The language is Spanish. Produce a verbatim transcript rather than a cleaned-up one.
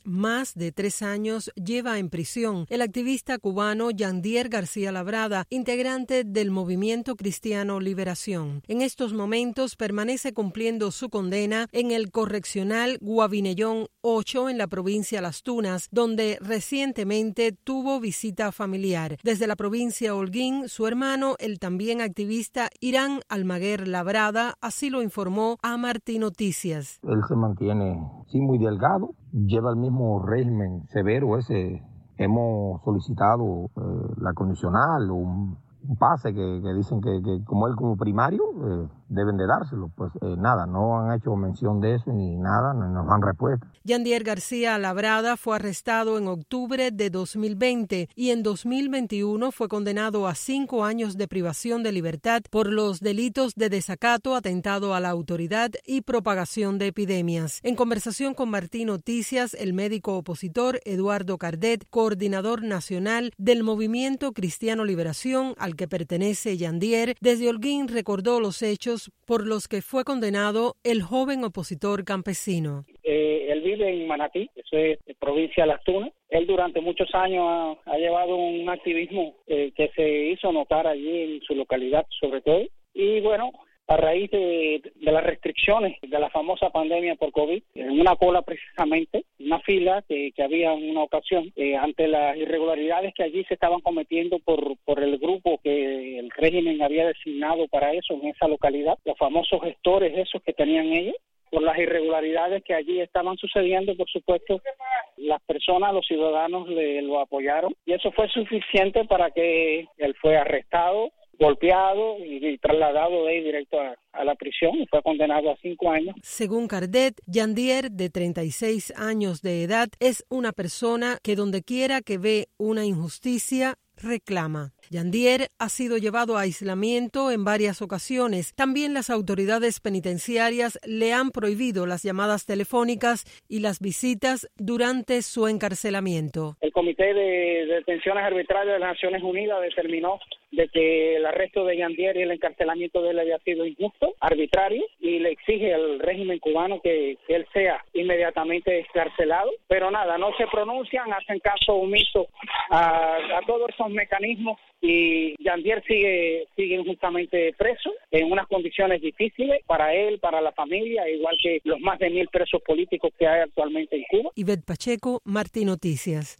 más de tres años lleva en prisión el activista cubano Yandier García Labrada, integrante del Movimiento Cristiano Liberación. En estos momentos permanece cumpliendo su condena en el Correccional Guavinellón ocho en la provincia Las Tunas, donde recientemente tuvo visita familiar. Desde la provincia Holguín, su hermano, el también activista Irán Almaguer Labrada, así lo informó a Martí Noticias. Él se mantiene, sí, muy delgado, lleva el mismo régimen severo ese. Hemos solicitado eh, la condicional o un, un pase que, que dicen que, que como él como primario eh, deben de dárselo. Pues eh, nada, no han hecho mención de eso ni nada, no nos dan respuesta. Yandier García Labrada fue arrestado en octubre de dos mil veinte y en dos mil veintiuno fue condenado a cinco años de privación de libertad por los delitos de desacato, atentado a la autoridad y propagación de epidemias. En conversación con Martí Noticias, el médico opositor Eduardo Cardet, coordinador nacional del Movimiento Cristiano Liberación, al que pertenece Yandier, desde Holguín recordó los hechos por los que fue condenado el joven opositor campesino. Eh, él vive en Manatí, eso es provincia de Las Tunas. Él durante muchos años ha, ha llevado un activismo eh, que se hizo notar allí en su localidad, sobre todo. Y bueno, a raíz de, de las restricciones de la famosa pandemia por COVID, en una cola precisamente, una fila que, que había en una ocasión, eh, ante las irregularidades que allí se estaban cometiendo por, por el grupo que el régimen había designado para eso en esa localidad, los famosos gestores esos que tenían ellos, por las irregularidades que allí estaban sucediendo, por supuesto, las personas, los ciudadanos le, lo apoyaron y eso fue suficiente para que él fue arrestado, golpeado y, y trasladado de ahí directo a, a la prisión y fue condenado a cinco años. Según Cardet, Yandier, de treinta y seis años de edad, es una persona que donde quiera que ve una injusticia, reclama. Yandier ha sido llevado a aislamiento en varias ocasiones. También las autoridades penitenciarias le han prohibido las llamadas telefónicas y las visitas durante su encarcelamiento. El Comité de Detenciones Arbitrarias de las Naciones Unidas determinó de que el arresto de Yandier y el encarcelamiento de él había sido injusto, arbitrario, y le exige al régimen cubano que, que él sea inmediatamente excarcelado. Pero nada, no se pronuncian, hacen caso omiso a, a todos esos mecanismos y Yandier sigue, sigue injustamente preso en unas condiciones difíciles para él, para la familia, igual que los más de mil presos políticos que hay actualmente en Cuba. Ivette Pacheco, Martí Noticias.